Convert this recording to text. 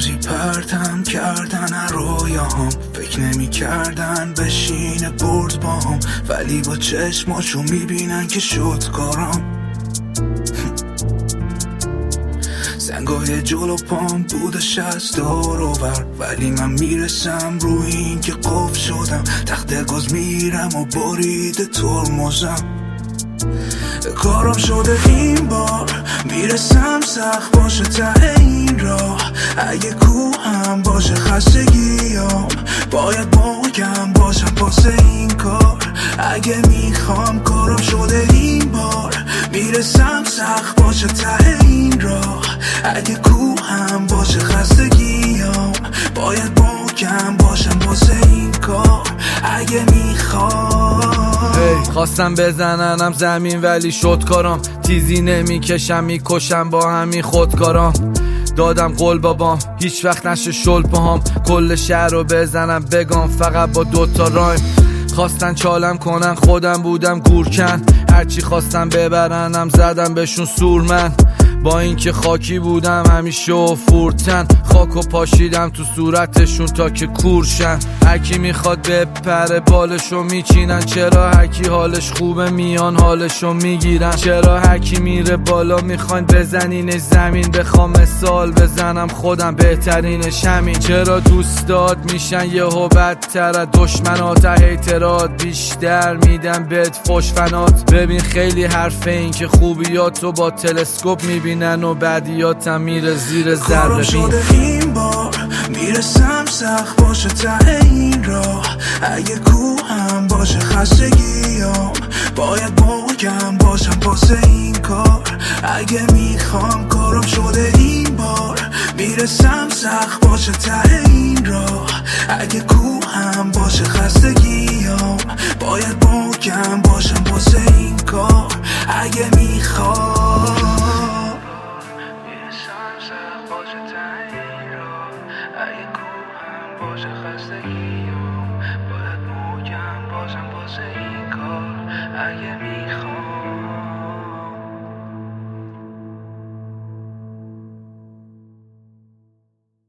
روزی پرتم کردن رویاهم، فکر نمی کردن بشینه برد با هم، ولی با چشماشو میبینن که شد کارم. زنگای جلو پام بودش از دور و ور، ولی من میرسم روی این که قفل شدم. تخت گاز میرم و برید ترمزم. کارم شده این بار، میرسم سخت باشه ته این راه. اگه کوهم باشه خستگیام، باید محکم باشم پاس این کار. اگه میخوام کارم شده این بار، میرسم سخت باشه ته این راه. اگه کوهم باشه خستگیام، باید محکم باشم پاس این کار. اگه میخوام خواستم بزننم زمین ولی شد کارم. تیزی نمیکشم میکشم با همین خودکارم. دادم قول بابام هیچ وقت نشه شل پاهم. کل شهر رو بزنم بگم فقط با دوتا رایم. خواستن چالم کنن خودم بودم گورکن. هرچی خواستم ببرنم زدم بهشون سورمن. با اینکه خاکی بودم همیشه و فورتن. خاکو پاشیدم تو صورتشون تا که کورشن. هرکی میخواد بپره بالشو میچینن. چرا هرکی حالش خوبه میان حالشو میگیرن. چرا هرکی میره بالا میخواین بزنینش زمین. بخوام مثال بزنم خودم بهترینش همین. چرا دوستات میشن یهو بدتر دشمنات. هیترات بیشتر میدن بهت فش فنات. ببین خیلی حرفه این که خوبیاتو با تلسکوپ میبینن و بعدیاتم میره زیر ذره بین. شده این بار، میرسم سخت باشه ته این راه. اگه کوهم باشه خستگیام، باید محکم باشم پاس این کار. اگه میخوام کارم شده این بار، میرسم سخت باشه ته این راه. اگه کوهم باشه خستگیام، باید محکم باشم پاس این کار. اگه میخوام اگه کوهم باشه خستگیام، باید محکم باشم واسه این کار. اگه